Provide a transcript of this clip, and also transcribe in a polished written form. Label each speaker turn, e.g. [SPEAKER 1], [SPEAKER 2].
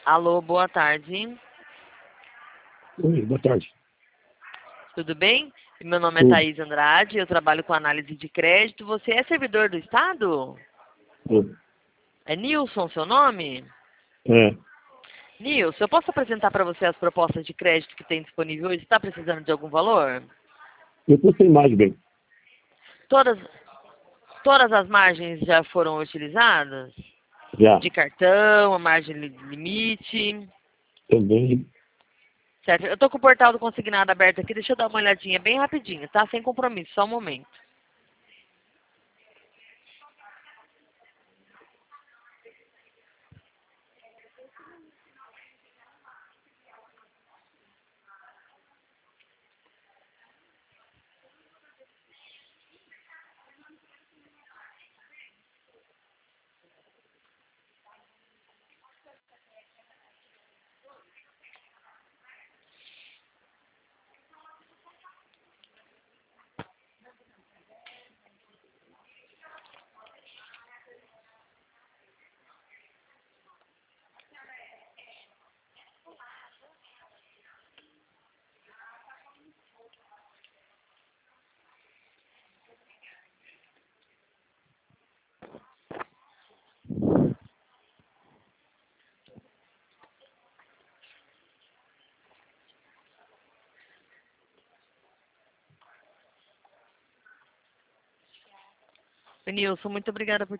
[SPEAKER 1] Alô, boa tarde.
[SPEAKER 2] Oi, boa tarde.
[SPEAKER 1] Tudo bem? Meu nome é
[SPEAKER 2] Tudo.
[SPEAKER 1] Thaís Andrade, eu trabalho com análise de crédito. Você é servidor do Estado?
[SPEAKER 2] Tudo.
[SPEAKER 1] É Nilson seu nome?
[SPEAKER 2] É,
[SPEAKER 1] Nilson, eu posso apresentar para você as propostas de crédito que tem disponível hoje? Está precisando de algum valor?
[SPEAKER 2] eu postei mais bem.
[SPEAKER 1] Todas, todas as margens já foram utilizadas?
[SPEAKER 2] Já.
[SPEAKER 1] De cartão, a margem limite.
[SPEAKER 2] Também.
[SPEAKER 1] Certo? Eu estou com o portal do consignado aberto aqui, deixa eu dar uma olhadinha bem rapidinho, tá? Sem compromisso, só um momento. Nilson, muito obrigada por